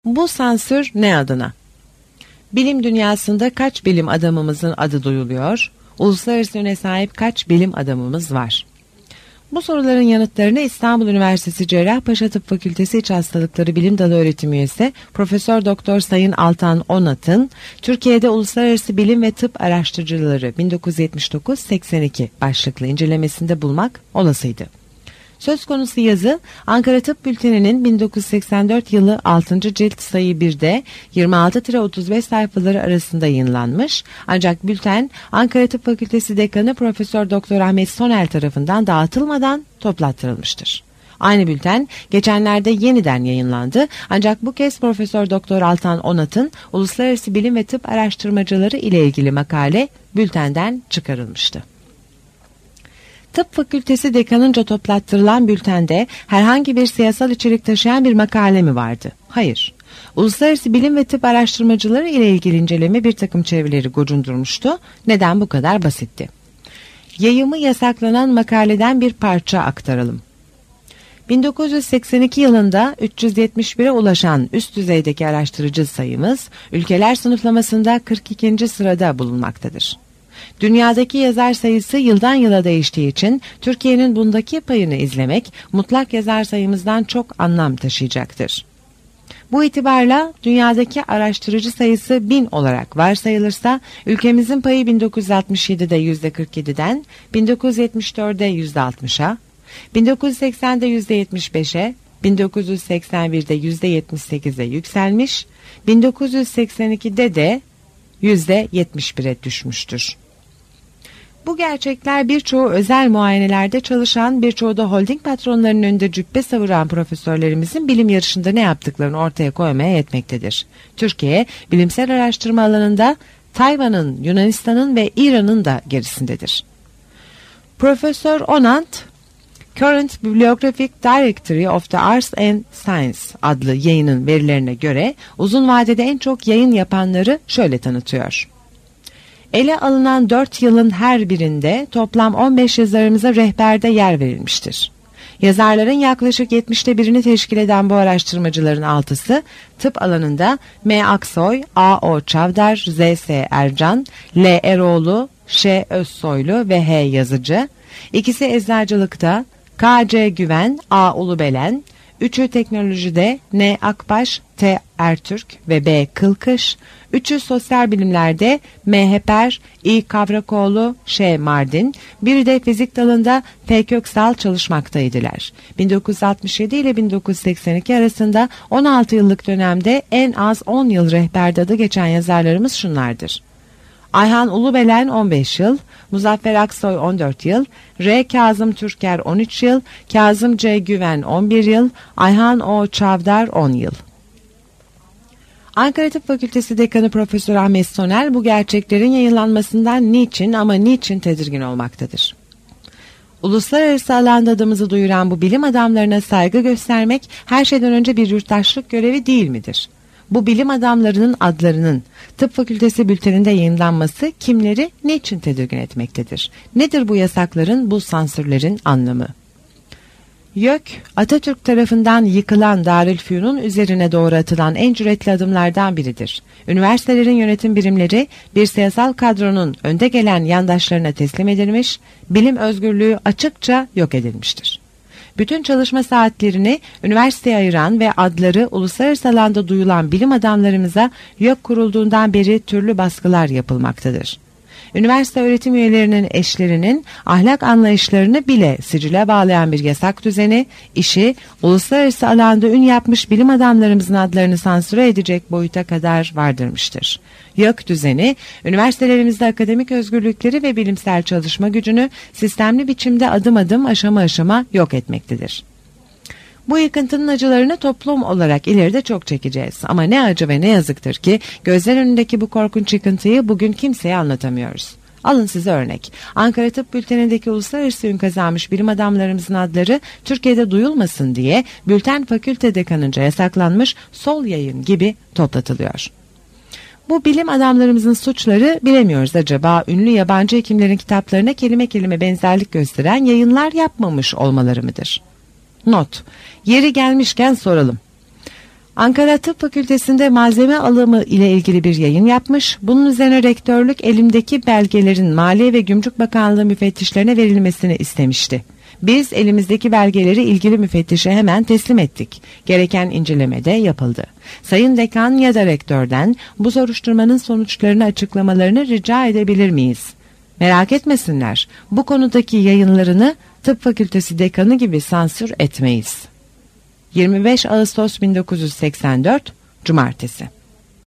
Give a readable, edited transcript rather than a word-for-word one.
Bu sansür ne adına? Bilim dünyasında kaç bilim adamımızın adı duyuluyor? Uluslararası öne sahip kaç bilim adamımız var? Bu soruların yanıtlarını İstanbul Üniversitesi Cerrahpaşa Tıp Fakültesi İç Hastalıkları Bilim Dalı Öğretim Üyesi Profesör Doktor Sayın Altan Onat'ın Türkiye'de Uluslararası Bilim ve Tıp Araştırıcıları 1979-82 başlıklı incelemesinde bulmak olasıydı. Söz konusu yazı Ankara Tıp Bülteni'nin 1984 yılı 6. cilt sayı 1'de 26-35 sayfaları arasında yayınlanmış, ancak bülten Ankara Tıp Fakültesi Dekanı Profesör Doktor Ahmet Sonel tarafından dağıtılmadan toplattırılmıştır. Aynı bülten geçenlerde yeniden yayınlandı, ancak bu kez Profesör Doktor Altan Onat'ın Uluslararası Bilim ve Tıp Araştırmacıları ile ilgili makale bültenden çıkarılmıştı. Tıp Fakültesi dekanınca toplattırılan bültende herhangi bir siyasal içerik taşıyan bir makale mi vardı? Hayır. Uluslararası Bilim ve Tıp Araştırmacıları ile ilgili inceleme bir takım çevreleri gocundurmuştu. Neden bu kadar basitti? Yayımı yasaklanan makaleden bir parça aktaralım. 1982 yılında 371'e ulaşan üst düzeydeki araştırıcı sayımız ülkeler sınıflamasında 42. sırada bulunmaktadır. Dünyadaki yazar sayısı yıldan yıla değiştiği için Türkiye'nin bundaki payını izlemek mutlak yazar sayımızdan çok anlam taşıyacaktır. Bu itibarla dünyadaki araştırıcı sayısı 1000 olarak varsayılırsa ülkemizin payı 1967'de %47'den 1974'de %60'a, 1980'de %75'e, 1981'de %78'e yükselmiş, 1982'de de %71'e düşmüştür. Bu gerçekler birçoğu özel muayenelerde çalışan, birçoğu da holding patronlarının önünde cübbe savuran profesörlerimizin bilim yarışında ne yaptıklarını ortaya koymaya yetmektedir. Türkiye, bilimsel araştırma alanında Tayvan'ın, Yunanistan'ın ve İran'ın da gerisindedir. Profesör Onat, Current Bibliographic Directory of the Arts and Science adlı yayının verilerine göre uzun vadede en çok yayın yapanları şöyle tanıtıyor. Ele alınan 4 yılın her birinde toplam 15 yazarımıza rehberde yer verilmiştir. Yazarların yaklaşık 70'te birini teşkil eden bu araştırmacıların 6'sı tıp alanında M. Aksoy, A. O. Çavdar, Z. S. Ercan, L. Eroğlu, Ş. Özsoylu ve H. Yazıcı, ikisi eczacılıkta K. C. Güven, A. Ulubelen, üçü teknolojide N. Akbaş, T. Ertürk ve B. Kılkış, üçü sosyal bilimlerde M. Heper, İ. Kavrakoğlu, Ş. Mardin, biri de fizik dalında F. Köksal çalışmaktaydılar. 1967 ile 1982 arasında 16 yıllık dönemde en az 10 yıl rehberde adı geçen yazarlarımız şunlardır. Ayhan Ulubelen 15 yıl, Muzaffer Aksoy 14 yıl, R. Kazım Türker 13 yıl, Kazım C. Güven 11 yıl, Ayhan O. Çavdar 10 yıl. Ankara Tıp Fakültesi Dekanı Profesör Ahmet Soner bu gerçeklerin yayınlanmasından niçin tedirgin olmaktadır. Uluslararası alanda adımızı duyuran bu bilim adamlarına saygı göstermek her şeyden önce bir yurttaşlık görevi değil midir? Bu bilim adamlarının adlarının Tıp Fakültesi bülteninde yayınlanması kimleri niçin tedirgin etmektedir? Nedir bu yasakların, bu sansürlerin anlamı? YÖK, Atatürk tarafından yıkılan Darülfünun üzerine doğru atılan en cüretli adımlardan biridir. Üniversitelerin yönetim birimleri bir siyasal kadronun önde gelen yandaşlarına teslim edilmiş, bilim özgürlüğü açıkça yok edilmiştir. Bütün çalışma saatlerini üniversiteye ayıran ve adları uluslararası alanda duyulan bilim adamlarımıza YÖK kurulduğundan beri türlü baskılar yapılmaktadır. Üniversite öğretim üyelerinin eşlerinin ahlak anlayışlarını bile sicile bağlayan bir yasak düzeni, işi uluslararası alanda ün yapmış bilim adamlarımızın adlarını sansüre edecek boyuta kadar vardırmıştır. YÖK düzeni, üniversitelerimizde akademik özgürlükleri ve bilimsel çalışma gücünü sistemli biçimde adım adım aşama aşama yok etmektedir. Bu yıkıntının acılarını toplum olarak ileride çok çekeceğiz. Ama ne acı ve ne yazıktır ki gözler önündeki bu korkunç yıkıntıyı bugün kimseye anlatamıyoruz. Alın size örnek. Ankara Tıp Bülteni'ndeki uluslararası ün kazanmış bilim adamlarımızın adları Türkiye'de duyulmasın diye bülten fakülte dekanınca yasaklanmış sol yayın gibi toplatılıyor. Bu bilim adamlarımızın suçları bilemiyoruz, acaba ünlü yabancı hekimlerin kitaplarına kelime kelime benzerlik gösteren yayınlar yapmamış olmaları mıdır? Not. Yeri gelmişken soralım. Ankara Tıp Fakültesi'nde malzeme alımı ile ilgili bir yayın yapmış. Bunun üzerine rektörlük elimdeki belgelerin Maliye ve Gümrük Bakanlığı müfettişlerine verilmesini istemişti. Biz elimizdeki belgeleri ilgili müfettişe hemen teslim ettik. Gereken inceleme de yapıldı. Sayın Dekan ya da rektörden bu soruşturmanın sonuçlarını açıklamalarını rica edebilir miyiz? Merak etmesinler. Bu konudaki yayınlarını Tıp Fakültesi dekanı gibi sansür etmeyiz. 25 Ağustos 1984 Cumartesi.